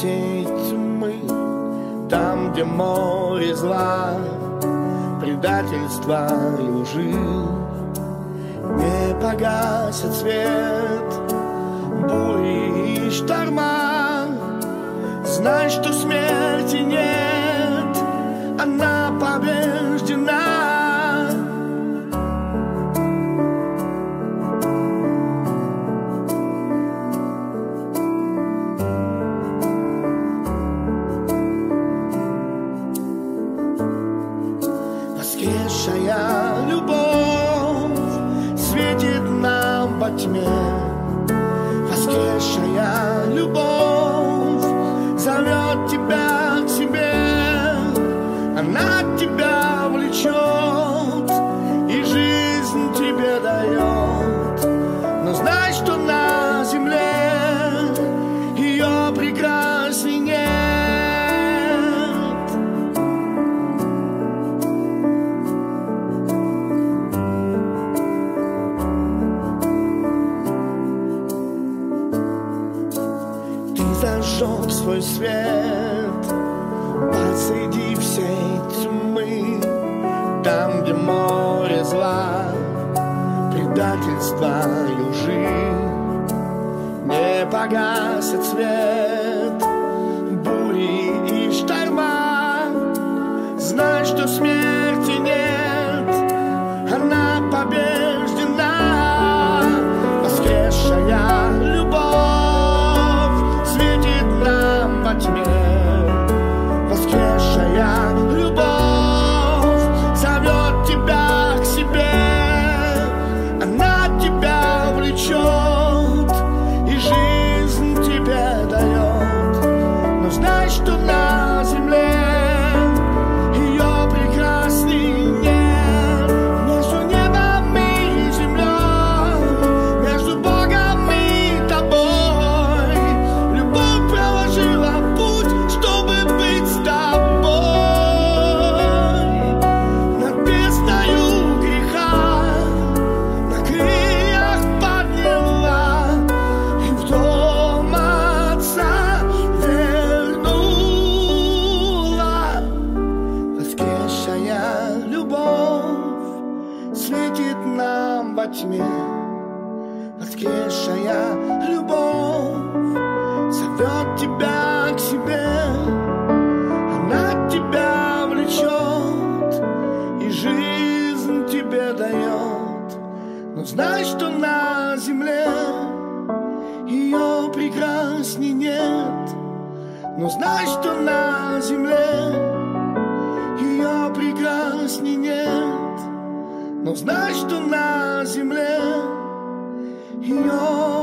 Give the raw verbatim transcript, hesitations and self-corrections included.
всей тьмы, там, где море зла, предательства и лжи. Не погасит свет бури и шторма. Знай, что смерти нет, она побеждена. Воскресшая любовь светит нам во тьме. Воскресшая любовь зовет тебя к себе. Она тебя влечет и жизнь тебе дает. Но знай, что на земле ее прекрасней нет. Зажег свой свет посреди всей тьмы, там, где море зла, предательства и лжи. Не погасит свет бури и шторма. Знай, что смерти нет, она побеждена. Воскресшая любовь светит нам во тьме. Воскресшая любовь зовет тебя к себе. Она тебя влечет и жизнь тебе дает. Но знай, что на земле ее прекрасней нет. Между небом и землей, между Богом и тобой, любовь проложила путь, чтобы быть с тобой. Над бездною греха на крыльях подняла и в дом Отца вернула. Воскресшая любовь светит нам во тьме. Воскресшая любовь зовет тебя к себе. Она тебя влечет и жизнь тебе дает. Но знай, что на земле ее прекрасней нет. Но знай, что на земле ее прекрасней нет. Но знай, что на земле ее